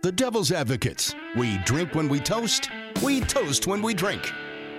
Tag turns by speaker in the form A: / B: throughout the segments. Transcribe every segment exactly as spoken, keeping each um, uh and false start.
A: the Devil's Advocates. We drink when we toast, we toast when we drink.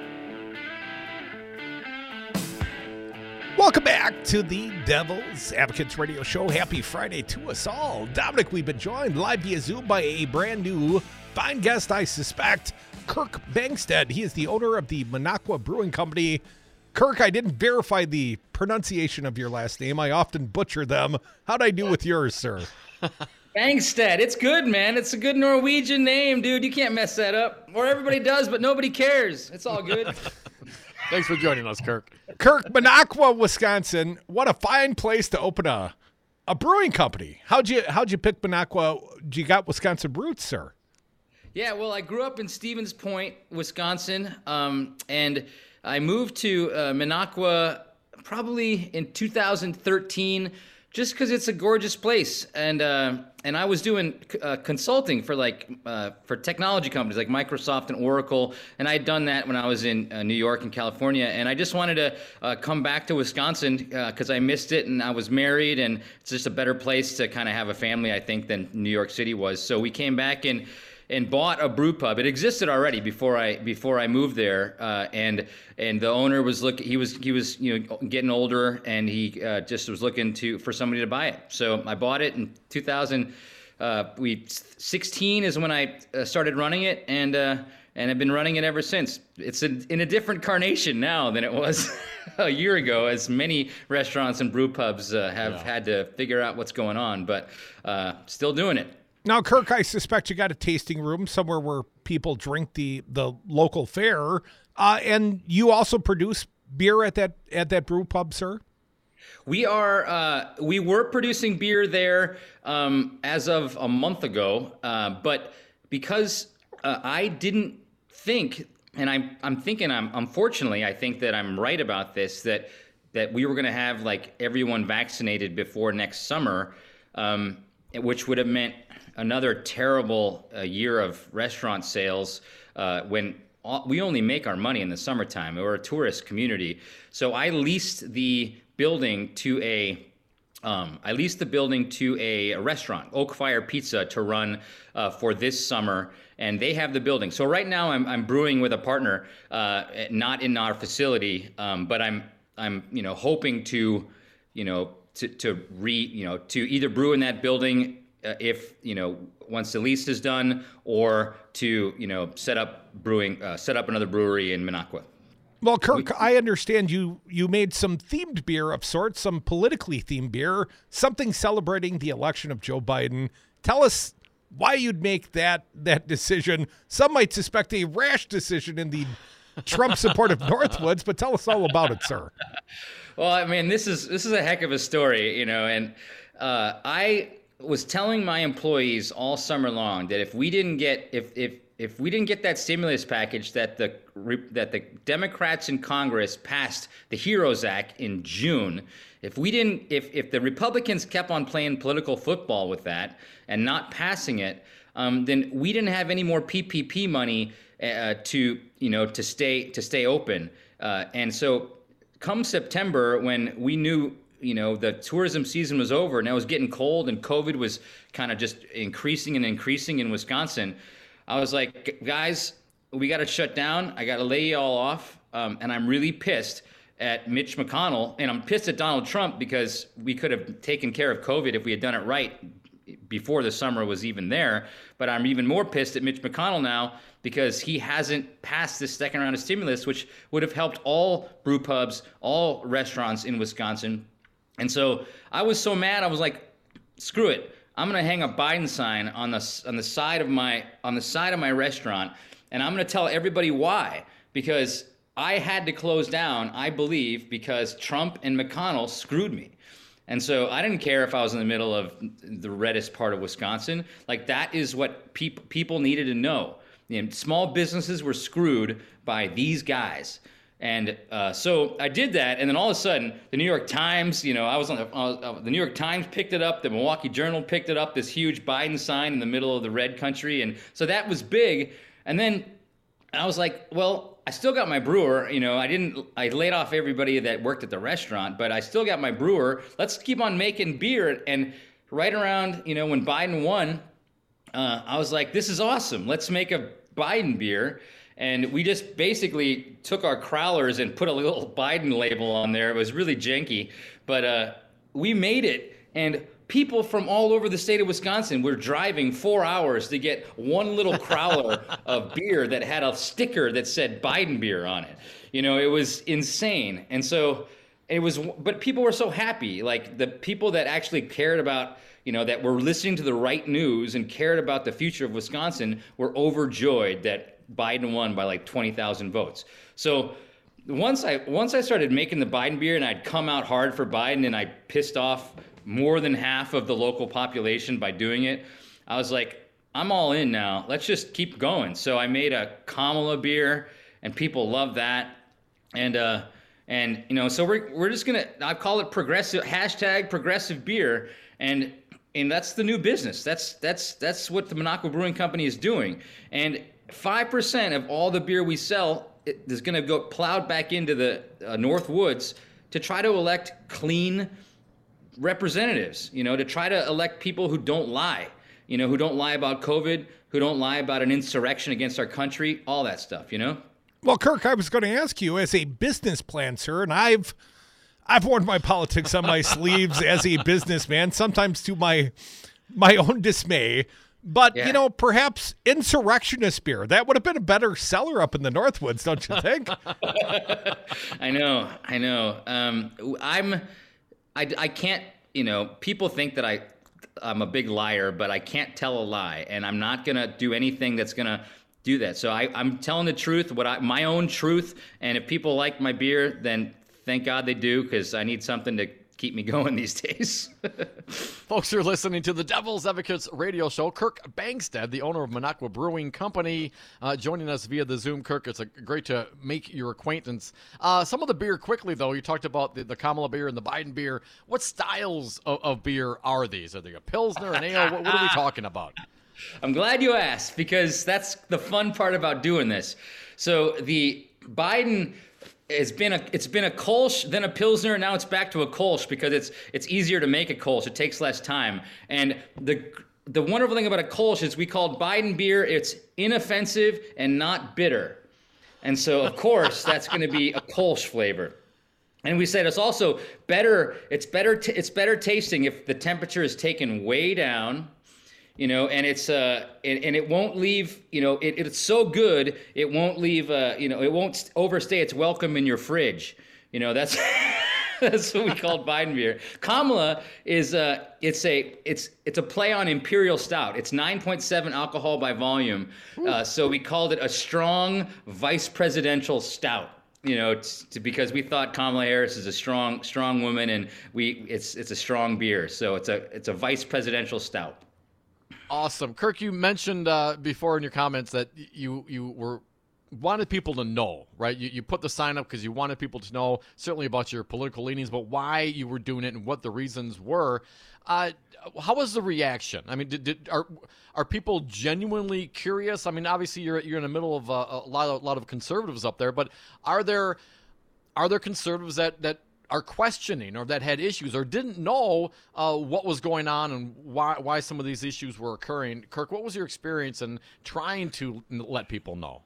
B: Welcome back to the Devil's Advocates Radio Show. Happy Friday to us all. Dominic, we've been joined live via Zoom by a brand new fine guest, I suspect, Kirk Bangstad. He is the owner of the Minocqua Brewing Company. Kirk, I didn't verify the pronunciation of your last name. I often butcher them. How'd I do with yours, sir?
C: Bangstad. It's good, man. It's a good Norwegian name, dude. You can't mess that up. Or everybody does, but nobody cares. It's all good.
D: Thanks for joining us, Kirk.
B: Kirk, Minocqua, Wisconsin. What a fine place to open a a brewing company. How'd you how'd you pick Minocqua? You got Wisconsin roots, sir?
C: Yeah, well, I grew up in Stevens Point, Wisconsin, um, and I moved to uh, Minocqua probably in two thousand thirteen, just because it's a gorgeous place. And uh, and I was doing uh, consulting for like uh, for technology companies like Microsoft and Oracle, and I had done that when I was in uh, New York and California. And I just wanted to uh, come back to Wisconsin because uh, I missed it, and I was married, and it's just a better place to kind of have a family, I think, than New York City was. So we came back and. and bought a brew pub. It existed already before I before I moved there, uh, and and the owner was looking. He was he was you know getting older, and he uh, just was looking to for somebody to buy it. So I bought it in two thousand. Uh, we sixteen is when I uh, started running it, and uh, and I've been running it ever since. It's a, in a different carnation now than it was a year ago, as many restaurants and brew pubs uh, have yeah. had to figure out what's going on, but uh, still doing it.
B: Now, Kirk, I suspect you got a tasting room somewhere where people drink the, the local fare, uh, and you also produce beer at that at that brew pub, sir?
C: We are. Uh, we were producing beer there um, as of a month ago, uh, but because uh, I didn't think, and I'm I'm thinking, I'm unfortunately, I think that I'm right about this, that that we were going to have like everyone vaccinated before next summer, um, which would have meant another terrible uh, year of restaurant sales uh, when all, we only make our money in the summertime. We're a tourist community. So I leased the building to a um, I leased the building to a, a restaurant, Oak Fire Pizza, to run uh, for this summer, and they have the building. So right now I'm I'm brewing with a partner, uh, not in our facility, um, but I'm I'm you know hoping to you know to to re you know to either brew in that building. Uh, if you know once the lease is done, or to you know set up brewing, uh, set up another brewery in Minocqua.
B: Well, Kirk, I understand you you made some themed beer of sorts, some politically themed beer, something celebrating the election of Joe Biden. Tell us why you'd make that that decision. Some might suspect a rash decision in the Trump support of Northwoods, but tell us all about it, sir.
C: Well, I mean, this is this is a heck of a story, you know, and uh, I. was telling my employees all summer long that if we didn't get if if if we didn't get that stimulus package that the that the Democrats in Congress passed, the HEROES Act, in June, if we didn't if if the Republicans kept on playing political football with that and not passing it, um, then we didn't have any more P P P money uh, to you know to stay to stay open, uh, and so come September, when we knew you know, the tourism season was over and it was getting cold and COVID was kind of just increasing and increasing in Wisconsin, I was like, guys, we got to shut down. I got to lay you all off. Um, and I'm really pissed at Mitch McConnell, and I'm pissed at Donald Trump because we could have taken care of COVID if we had done it right before the summer was even there. But I'm even more pissed at Mitch McConnell now because he hasn't passed this second round of stimulus, which would have helped all brew pubs, all restaurants in Wisconsin. And so I was so mad. I was like, screw it. I'm going to hang a Biden sign on the on the side of my on the side of my restaurant, and I'm going to tell everybody why. Because I had to close down, I believe, because Trump and McConnell screwed me. And so I didn't care if I was in the middle of the reddest part of Wisconsin. Like, that is what peop- people needed to know. You know, small businesses were screwed by these guys. And uh, so I did that, and then all of a sudden, the New York Times, you know, I was on the, uh, the New York Times picked it up, the Milwaukee Journal picked it up, this huge Biden sign in the middle of the red country, and so that was big. And then I was like, well, I still got my brewer, you know, I didn't, I laid off everybody that worked at the restaurant, but I still got my brewer. Let's keep on making beer. And right around, you know, when Biden won, uh, I was like, this is awesome. Let's make a Biden beer. And we just basically took our crowlers and put a little Biden label on there. It was really janky, but uh, we made it. And people from all over the state of Wisconsin were driving four hours to get one little crowler of beer that had a sticker that said Biden beer on it. You know, it was insane. And so it was, but people were so happy. Like the people that actually cared about, you know, that were listening to the right news and cared about the future of Wisconsin were overjoyed that Biden won by like twenty thousand votes. So once I once I started making the Biden beer and I'd come out hard for Biden and I pissed off more than half of the local population by doing it, I was like, I'm all in now. Let's just keep going. So I made a Kamala beer and people love that. And uh and you know, so we're we're just gonna I call it progressive hashtag progressive beer and and that's the new business. That's that's that's what the Minocqua Brewing Company is doing. And five percent of all the beer we sell is going to go plowed back into the uh, North Woods to try to elect clean representatives, you know, to try to elect people who don't lie, you know, who don't lie about COVID, who don't lie about an insurrection against our country, all that stuff, you know?
B: Well, Kirk, I was going to ask you as a business plan, sir, and I've I've worn my politics on my sleeves as a businessman, sometimes to my my own dismay. But, yeah. you know, perhaps insurrectionist beer, that would have been a better seller up in the Northwoods, don't you think?
C: I know, I know. Um, I'm, I, I can't, you know, people think that I, I'm a big liar, but I can't tell a lie. And I'm not going to do anything that's going to do that. So I, I'm telling the truth, what I, my own truth. And if people like my beer, then thank God they do, because I need something to keep me going these days.
D: Folks, you're listening to the Devil's Advocates radio show. Kirk Bangstad, the owner of Minocqua Brewing Company, uh, joining us via the Zoom. Kirk, it's a, great to make your acquaintance. Uh, some of the beer quickly, though. You talked about the, the Kamala beer and the Biden beer. What styles of, of beer are these? Are they a Pilsner, an ale? What, what are we talking about?
C: I'm glad you asked, because that's the fun part about doing this. So the Biden... It's been a it's been a Kolsch, then a Pilsner, and now it's back to a Kolsch because it's it's easier to make a Kolsch. It takes less time. And the the wonderful thing about a Kolsch is we called Biden beer, it's inoffensive and not bitter. And so, of course, that's going to be a Kolsch flavor. And we said it's also better, it's better t- it's better tasting if the temperature is taken way down. You know, and it's uh, and, and it won't leave. You know, it, it's so good, it won't leave. Uh, you know, it won't overstay its welcome in your fridge. You know, that's that's what we called Biden beer. Kamala is uh, it's a it's it's a play on Imperial Stout. It's nine point seven alcohol by volume, uh, so we called it a strong vice presidential stout. You know, t- t- because we thought Kamala Harris is a strong strong woman, and we it's it's a strong beer. So it's a it's a vice presidential stout.
D: Awesome. Kirk, you mentioned uh, before in your comments that you you were wanted people to know, right? You, you put the sign up because you wanted people to know certainly about your political leanings, but why you were doing it and what the reasons were. Uh, how was the reaction? I mean, did, did are are people genuinely curious? I mean, obviously you're you're in the middle of uh, a lot of, a lot of conservatives up there, but are there are there conservatives that that are questioning or that had issues or didn't know uh, what was going on and why why some of these issues were occurring? Kirk, what was your experience in trying to let people know?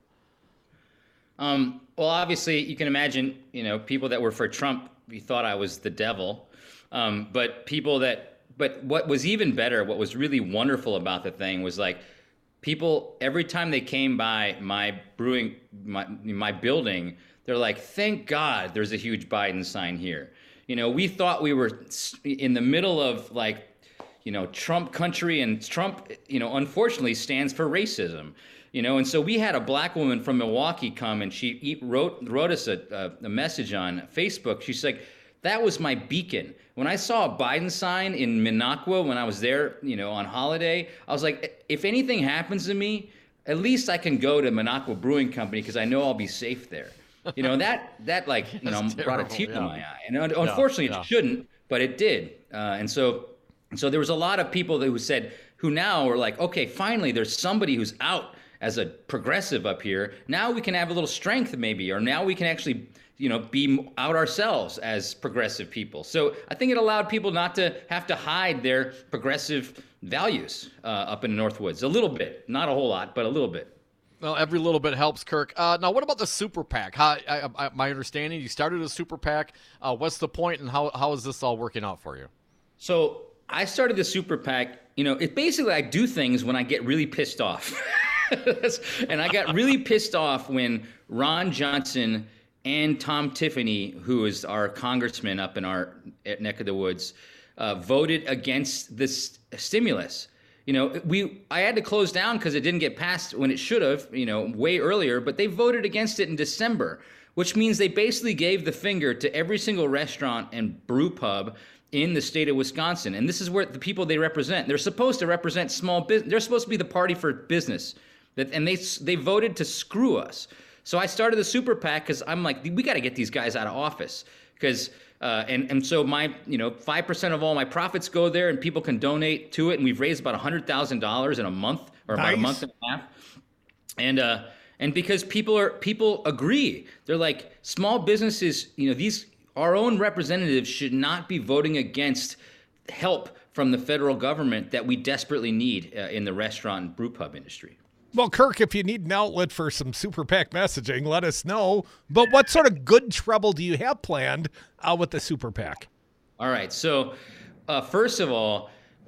C: Um, well, obviously, you can imagine, you know, people that were for Trump, you thought I was the devil. Um, but people that, but what was even better, what was really wonderful about the thing was like people, every time they came by my brewing, my, my building, they're like, thank God there's a huge Biden sign here. You know, we thought we were in the middle of like, you know, Trump country, and Trump, you know, unfortunately stands for racism, you know, and so we had a black woman from Milwaukee come and she wrote wrote us a, a, a message on Facebook. She's like, that was my beacon. When I saw a Biden sign in Minocqua when I was there, you know, on holiday, I was like, if anything happens to me, at least I can go to Minocqua Brewing Company because I know I'll be safe there. You know, that, that like, you know,
D: That's
C: brought a
D: terrible,
C: tear
D: yeah.
C: to my eye. And unfortunately,
D: yeah, yeah.
C: it shouldn't, but it did. Uh, and so, so there was a lot of people that who said, who now are like, okay, finally, there's somebody who's out as a progressive up here, now we can have a little strength maybe, or now we can actually, you know, be out ourselves as progressive people. So I think it allowed people not to have to hide their progressive values uh, up in the Northwoods a little bit, not a whole lot, but a little bit.
D: Well, every little bit helps, Kirk. Uh, now, what about the super PAC? How, I, I, my understanding, you started a super PAC. Uh, what's the point, and how how is this all working out for you?
C: So I started the super PAC. You know, it basically I do things when I get really pissed off, and I got really pissed off when Ron Johnson and Tom Tiffany, who is our congressman up in our neck of the woods, uh, voted against this stimulus. You know, we I had to close down because it didn't get passed when it should have, you know, way earlier, but they voted against it in December, which means they basically gave the finger to every single restaurant and brew pub in the state of Wisconsin. And this is where the people they represent, they're supposed to represent small business. They're supposed to be the party for business. And they they voted to screw us. So I started the super PAC because I'm like, we got to get these guys out of office. Because Uh, and, and so my, you know, five percent of all my profits go there and people can donate to it. And we've raised about one hundred thousand dollars in a month or about
B: Nice.
C: a month and a half. And, uh, and because people are, people agree, they're like small businesses, you know, these, our own representatives should not be voting against help from the federal government that we desperately need uh, in the restaurant and brew pub industry.
B: Well, Kirk, if you need an outlet for some super PAC messaging, let us know. But what sort of good trouble do you have planned uh, with the super PAC?
C: All right. So, uh, first of all,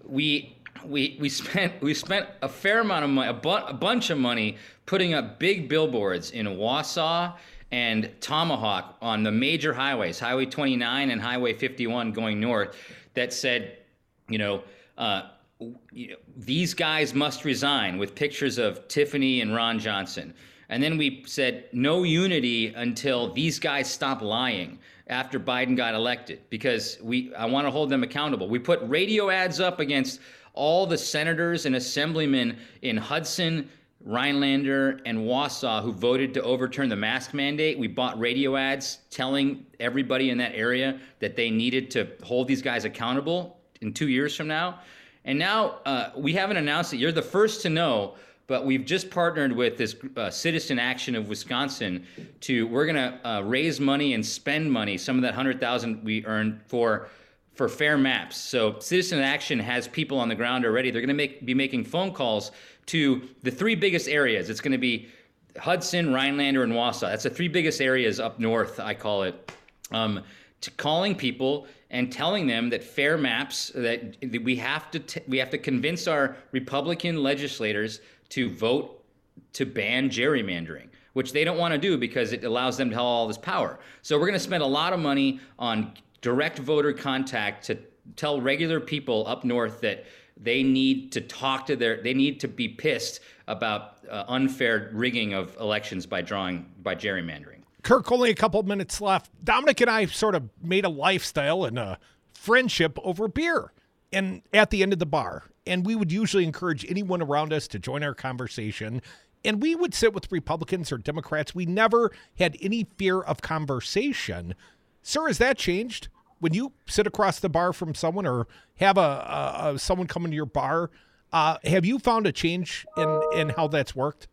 C: we we we spent we spent a fair amount of money, a, bu- a bunch of money, putting up big billboards in Wausau and Tomahawk on the major highways, Highway twenty-nine and Highway fifty-one going north, that said, you know. Uh, You know, these guys must resign, with pictures of Tiffany and Ron Johnson. And then we said no unity until these guys stop lying after Biden got elected, because we I want to hold them accountable. We put radio ads up against all the senators and assemblymen in Hudson, Rhinelander, and Wausau who voted to overturn the mask mandate. We bought radio ads telling everybody in that area that they needed to hold these guys accountable in two years from now. And now uh, we haven't announced it. You're the first to know, but we've just partnered with this uh, Citizen Action of Wisconsin to, we're going to uh, raise money and spend money, some of that one hundred thousand dollars we earned for for fair maps. So Citizen Action has people on the ground already. They're going to make be making phone calls to the three biggest areas. It's going to be Hudson, Rhinelander, and Wausau. That's the three biggest areas up north, I call it, um, to calling people and telling them that fair maps, that we have to t- we have to convince our Republican legislators to vote to ban gerrymandering, which they don't want to do because it allows them to have all this power. So we're going to spend a lot of money on direct voter contact to tell regular people up north that they need to talk to their, they need to be pissed about uh, unfair rigging of elections by drawing, by gerrymandering.
B: Kirk, only a couple minutes left. Dominic and I sort of made a lifestyle and a friendship over beer and at the end of the bar. And we would usually encourage anyone around us to join our conversation. And we would sit with Republicans or Democrats. We never had any fear of conversation. Sir, has that changed? When you sit across the bar from someone or have a, a, a someone come into your bar, uh, have you found a change in, in how that's worked?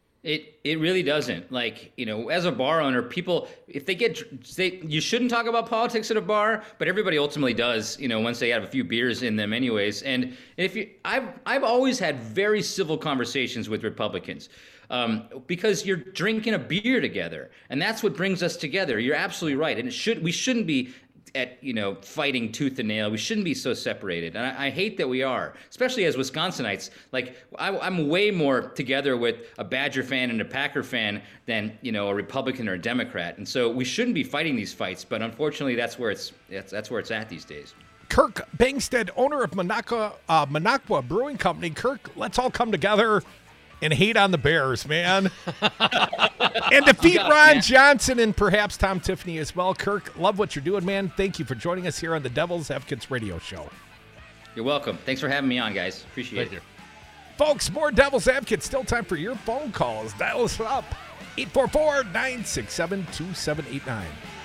C: It it really doesn't. Like, you know, as a bar owner, people, if they get, they, you shouldn't talk about politics at a bar, but everybody ultimately does, you know, once they have a few beers in them anyways. And if you, I've, I've always had very civil conversations with Republicans um, because you're drinking a beer together, and that's what brings us together. You're absolutely right. And it should, we shouldn't be at, you know, fighting tooth and nail. We shouldn't be so separated. And I, I hate that we are, especially as Wisconsinites. Like, I, I'm way more together with a Badger fan and a Packer fan than, you know, a Republican or a Democrat. And so we shouldn't be fighting these fights. But unfortunately, that's where it's that's, that's where it's at these days.
B: Kirk Bangstad, owner of Minocqua, uh, Minocqua Brewing Company. Kirk, let's all come together and hate on the Bears, man. And defeat
C: got it,
B: Ron
C: man.
B: Johnson and perhaps Tom Tiffany as well. Kirk, love what you're doing, man. Thank you for joining us here on the Devil's Advocates Radio Show.
C: You're welcome. Thanks for having me on, guys. Appreciate
D: Thank
C: it.
D: you.
B: Folks, more Devil's Advocates. Still time for your phone calls. Dial us up. eight four four, nine six seven, two seven eight nine.